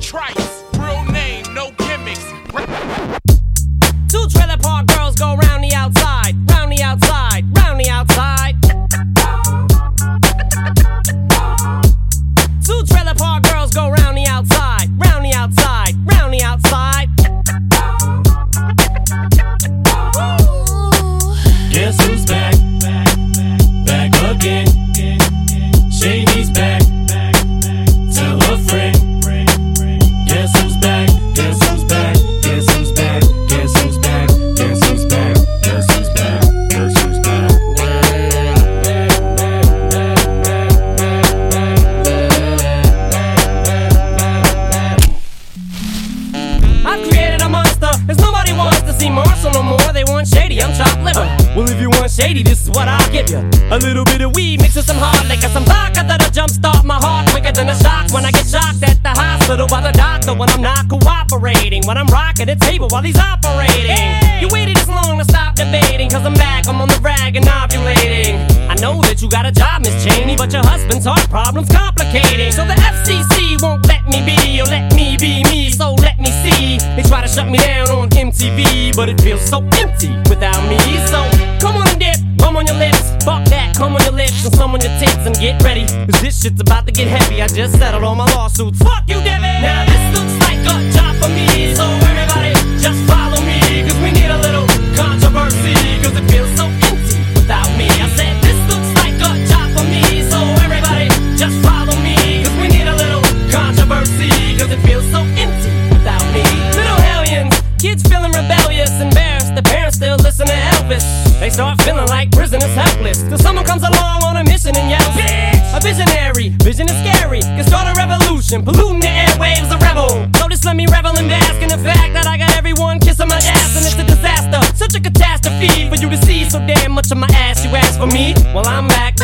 Trice, real name, no gimmicks. 2 trailer park girls go round the outside, round the outside, round the outside. 2 trailer park girls go round the outside, round the outside, round the outside. Guess who's back? Back again. Shady's back. Tell a friend. Guess who's back? Guess who's back? Guess who's back? Guess who's back? Guess who's back? Guess who's back? Guess who's back? I've created a monster, cause nobody wants to see Marshall no more. They want Shady, I'm chopped liver. Well, if you want Shady, this is what I'll give you. A little bit of weed mixed with some hard liquor, some vodka that'll jumpstart my heart quicker than a shock when I get shocked at the hospital by the doctor when I'm not cooperating, when I'm rocking the table while he's operating. You waited this long to stop debating, cause I'm back, I'm on the rag and ovulating. I know that you got a job, Miss Cheney, but your husband's heart problem's complicating. So the FCC won't let me be, or let me be me, so let me see. They try to shut me down on MTV, but it feels so empty without me. So come on and dip, bum on your lips, fuck that, come on your lips and some on your tits and get ready, cause this shit's about to get heavy. I just settled all my lawsuits, fuck you, Debbie. Now this looks like a job for me, so everybody just follow me, cause we need a little controversy, cause it feels so empty without me. I said this looks like a job for me, so everybody just follow me, cause we need a little controversy, cause it feels so empty without me. Little hellions, kids feeling rebellious, embarrassed, the parents still listen to Elvis. They start feeling like prisoners helpless, till someone comes along on a mission and yells, bitch! A visionary, vision is scary, can start a revolution, polluting the airwaves, a rebel. So just let me revel and bask in the fact that I got everyone kissing my ass, and it's a disaster, such a catastrophe for you to see so damn much of my ass. You ask for me, well I'm back.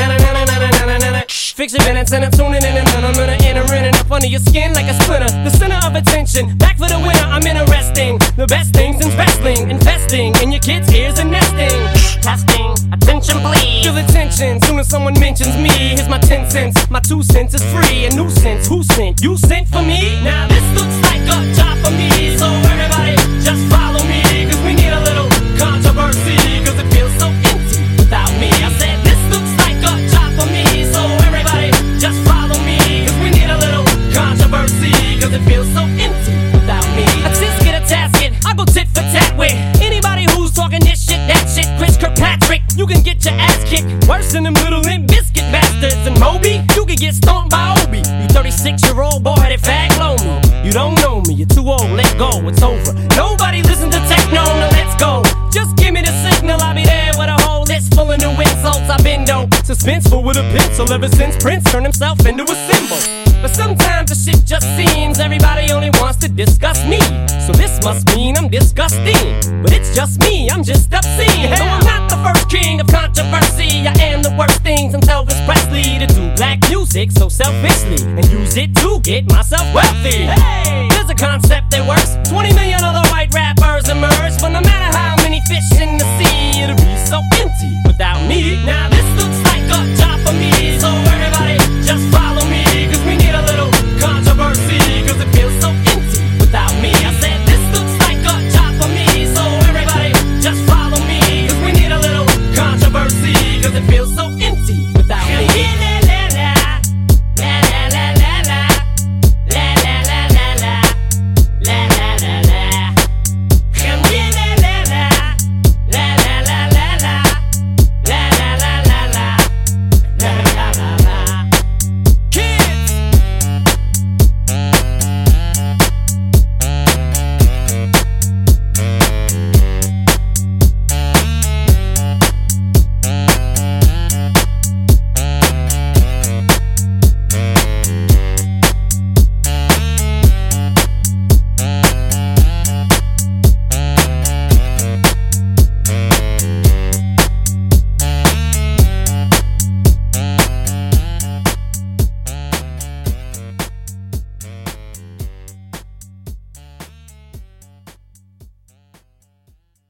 Fix your minutes and I'm tuning in, and I'm gonna enter in and up under your skin like a splinter. The center of attention, back for the winner. I'm interesting, the best things in wrestling, investing in your kids' ears and nesting. Testing, attention please. Feel the tension, soon as someone mentions me. Here's my 10 cents, my 2 cents is free. A nuisance, who sent? You sent for me? Now this looks like a job for me, so everybody just follow me, cause we need a little controversy, cause it feels so empty without me. I said this looks like a job for me, so everybody just follow me, cause we need a little controversy, cause it feels so empty without me. A tisket, a tasket, I go tit for tat with anybody who's talking this shit, that shit. Chris Kirkpatrick, you can get your ass kicked worse than them little Limp Biscuit bastards. And Moby, you can get stomped by Obi. You 36-year-old boy headed fag low me. You don't know me, you're too old, let go, it's over. Nobody listen to techno, now let's go. Just give me the signal, I'll be there with a whole list full of new insults. I've been dope, suspenseful with a pencil ever since Prince turned himself into a symbol. But sometimes the shit just seems everybody only wants to discuss me. So this must mean I'm disgusting, but it's just me, I'm just obscene. Though I'm not the first king of controversy, I am the worst things in Elvis Presley to do black music so selfishly and use it to get myself wealthy. Hey, there's a concept that works. 20 million other white rappers emerge, but no matter how many fish in the sea, it'll be so empty without me. Now this looks like a job for me, so